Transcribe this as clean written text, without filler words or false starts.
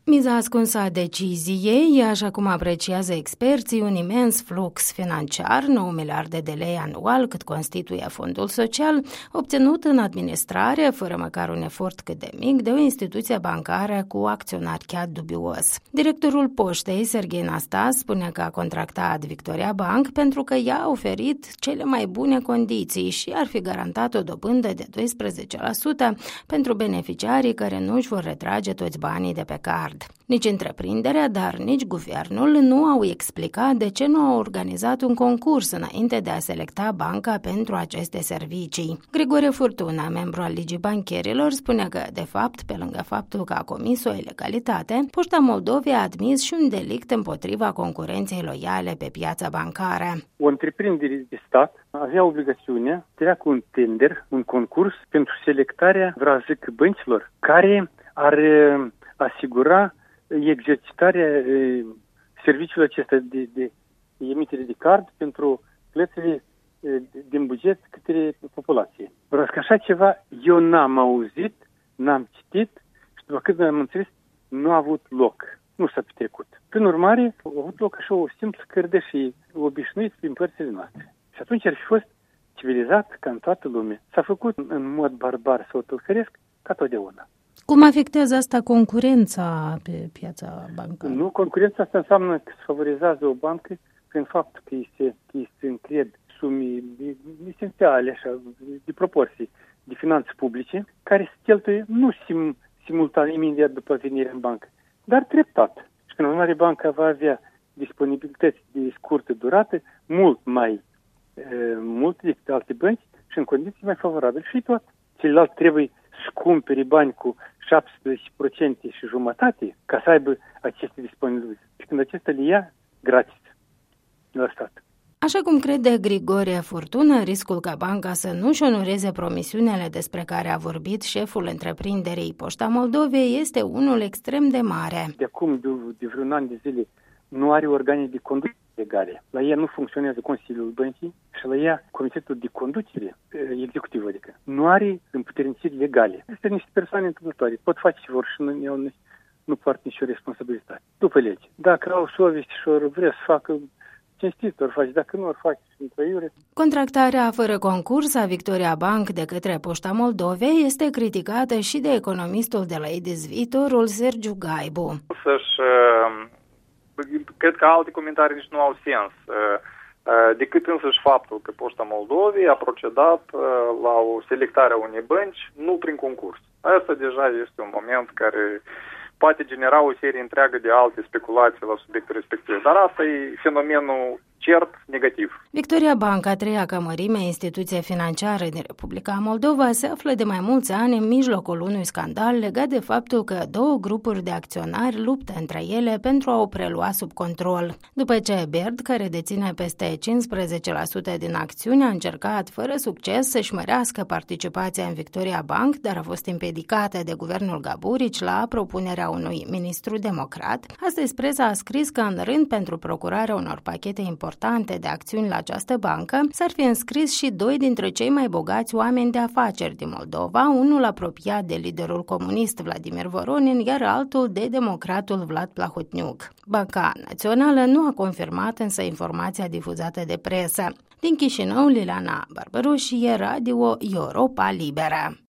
Miza ascunsă a deciziei, așa cum apreciază experții, un imens flux financiar, 9 miliarde de lei anual, cât constituie fondul social, obținut în administrare, fără măcar un efort cât de mic, de o instituție bancară cu acționariat dubios. Directorul Poștei, Serghei Nastas, spune că a contractat Victoria Bank pentru că i-a oferit cele mai bune condiții și ar fi garantat o dobândă de 12% pentru beneficiarii care nu își vor retrage toți banii de pe card. Nici întreprinderea, dar nici guvernul nu au explicat de ce nu au organizat un concurs înainte de a selecta banca pentru aceste servicii. Grigore Furtuna, membru al Ligii Bancherilor, spune că, de fapt, pe lângă faptul că a comis o ilegalitate, Poșta Moldovei a admis și un delict împotriva concurenței loiale pe piața bancară. O întreprindere de stat avea obligațiunea de a cu un tender, un concurs pentru selectarea, vreau să zic, băncilor care ar asigura exercitarea serviciului acesta de emitere de card pentru plățile din buget către populație. Vreau că așa ceva eu n-am auzit, n-am citit și după cât am înțeles, nu a avut loc. Nu s-a petrecut. Prin urmare, a avut loc așa o simplă cărdășie obișnuit prin părțile noastre. Și atunci ar fi fost civilizat ca în toată lumea. S-a făcut în mod barbar sau tâlhăresc ca totdeauna. Cum afectează asta concurența pe piața bancară? Nu, concurența asta înseamnă că se favorizează o bancă prin faptul că îi se încred sume esențiale, așa, de proporții, de finanțe publice, care se cheltuie nu simultan, imediat după venirea în bancă, dar treptat. Și când urmare banca va avea disponibilități de scurtă durată, mult decât alte bănci și în condiții mai favorabile. Și tot. Celălalt trebuie să cumpere bani cu 17% și jumătate ca să aibă aceste disponibilități. Și când acesta le ia, gratis la stat. Așa cum crede Grigore Furtună, riscul ca banca să nu-și onoreze promisiunile despre care a vorbit șeful întreprinderii Poșta Moldovei este unul extrem de mare. De acum, de vreun an de zile, nu are organe de conducere legale. La ea nu funcționează Consiliul Băncii și la ea Comitetul de Conducere executiv, adică nu are împuterniciri legale. Este niște persoane întâmplătoare. Pot face ce vor și nu poartă nicio responsabilitate. După lege. Dacă au совесть și ori vrea să facă cinstit, ori face, dacă nu, ori face într-o iure. Contractarea fără concurs a Victoria Bank de către Poșta Moldovei este criticată și de economistul de la EDIS Viitorul, Sergiu Gaibu. Cred că alte comentarii nici nu au sens, decât însăși faptul că Poșta Moldovei a procedat la o selectare a unei bănci, nu prin concurs. Asta deja este un moment care poate genera o serie întreagă de alte speculații la subiectul respectiv, dar asta e fenomenul cert negativ. Victoria Bank, a treia ca mărime instituție financiară din Republica Moldova, se află de mai mulți ani în mijlocul unui scandal legat de faptul că două grupuri de acționari luptă între ele pentru a o prelua sub control. După ce Baird, care deține peste 15% din acțiuni, a încercat fără succes să-și mărească participația în Victoria Bank, dar a fost împiedicată de guvernul Gaburici la propunerea unui ministru democrat, astăzi presa a scris că în rând pentru procurarea unor pachete importante de acțiuni la această bancă, s-ar fi înscris și doi dintre cei mai bogați oameni de afaceri din Moldova, unul apropiat de liderul comunist Vladimir Voronin, iar altul de democratul Vlad Plahotniuc. Banca Națională nu a confirmat însă informația difuzată de presă. Din Chișinău, Liliana Barbărușie, Radio Europa Liberă.